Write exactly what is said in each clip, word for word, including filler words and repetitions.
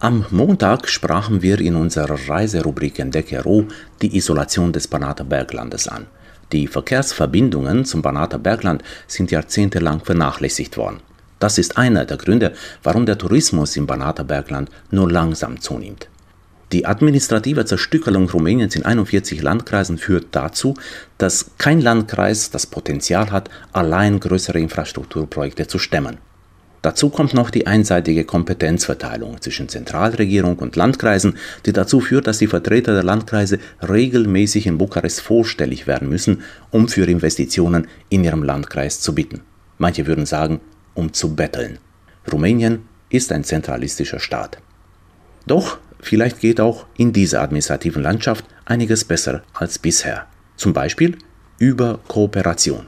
Am Montag sprachen wir in unserer Reiserubrik Entdecke Ruhr die Isolation des Banater Berglandes an. Die Verkehrsverbindungen zum Banater Bergland sind jahrzehntelang vernachlässigt worden. Das ist einer der Gründe, warum der Tourismus im Banater Bergland nur langsam zunimmt. Die administrative Zerstückelung Rumäniens in einundvierzig Landkreisen führt dazu, dass kein Landkreis das Potenzial hat, allein größere Infrastrukturprojekte zu stemmen. Dazu kommt noch die einseitige Kompetenzverteilung zwischen Zentralregierung und Landkreisen, die dazu führt, dass die Vertreter der Landkreise regelmäßig in Bukarest vorstellig werden müssen, um für Investitionen in ihrem Landkreis zu bitten. Manche würden sagen, um zu betteln. Rumänien ist ein zentralistischer Staat. Doch vielleicht geht auch in dieser administrativen Landschaft einiges besser als bisher. Zum Beispiel über Kooperation.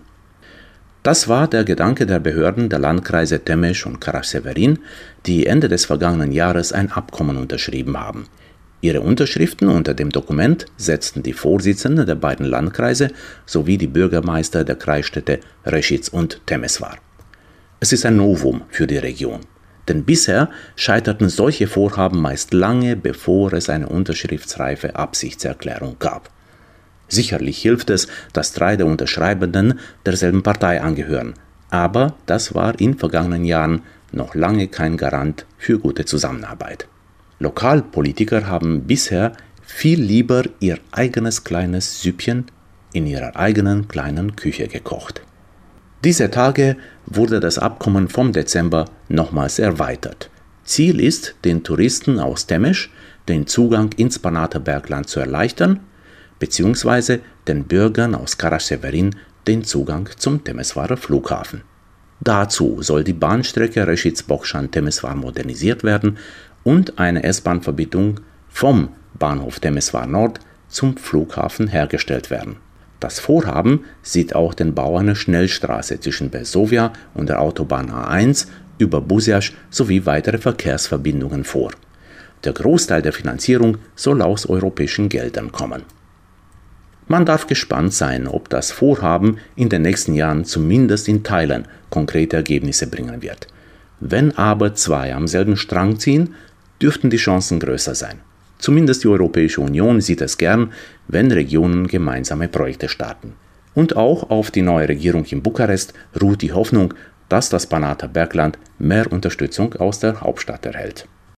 Das war der Gedanke der Behörden der Landkreise Temesch und Karaseverin, die Ende des vergangenen Jahres ein Abkommen unterschrieben haben. Ihre Unterschriften unter dem Dokument setzten die Vorsitzenden der beiden Landkreise sowie die Bürgermeister der Kreisstädte Reșița und Temesvar. Es ist ein Novum für die Region, denn bisher scheiterten solche Vorhaben meist lange, bevor es eine unterschriftsreife Absichtserklärung gab. Sicherlich hilft es, dass drei der Unterschreibenden derselben Partei angehören, aber das war in vergangenen Jahren noch lange kein Garant für gute Zusammenarbeit. Lokalpolitiker haben bisher viel lieber ihr eigenes kleines Süppchen in ihrer eigenen kleinen Küche gekocht. Diese Tage wurde das Abkommen vom Dezember nochmals erweitert. Ziel ist, den Touristen aus Temesch den Zugang ins Banater Bergland zu erleichtern, beziehungsweise den Bürgern aus Karaseverin den Zugang zum Temesvarer Flughafen. Dazu soll die Bahnstrecke Reșița-Bocșani-Temesvar modernisiert werden und eine S-Bahn-Verbindung vom Bahnhof Temesvar Nord zum Flughafen hergestellt werden. Das Vorhaben sieht auch den Bau einer Schnellstraße zwischen Beșovia und der Autobahn A eins über Buziaș sowie weitere Verkehrsverbindungen vor. Der Großteil der Finanzierung soll aus europäischen Geldern kommen. Man darf gespannt sein, ob das Vorhaben in den nächsten Jahren zumindest in Teilen konkrete Ergebnisse bringen wird. Wenn aber zwei am selben Strang ziehen, dürften die Chancen größer sein. Zumindest die Europäische Union sieht es gern, wenn Regionen gemeinsame Projekte starten. Und auch auf die neue Regierung in Bukarest ruht die Hoffnung, dass das Banater Bergland mehr Unterstützung aus der Hauptstadt erhält.